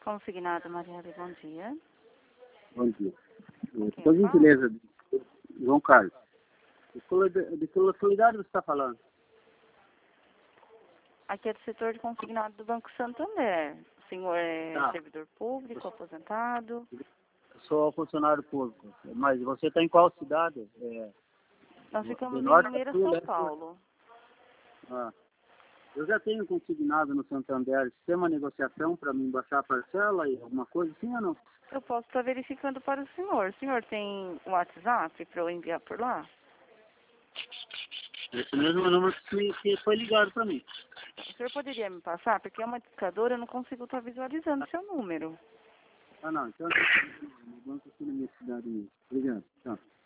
Consignado, Marielle, bom dia. Bom dia. Com quem Por eu falo? gentileza, João Carlos. De que localidade você está falando? Aqui é do setor de consignado do Banco Santander. O senhor é Tá. servidor público, aposentado? Eu sou funcionário público. Mas você está em qual cidade? Nós De ficamos em norte a Limeira, sul, São leste a oeste? Paulo. Ah. Eu já tenho consignado no Santander. Você tem uma negociação para mim baixar a parcela e alguma coisa assim ou não? Eu posso estar verificando para o senhor. O senhor tem o WhatsApp para eu enviar por lá? Esse mesmo número que foi ligado para mim. O senhor poderia me passar? Porque é uma discadora, eu não consigo estar visualizando seu número. Ah, não. Então, no banco aqui na minha cidade mesmo. Obrigado. Tchau.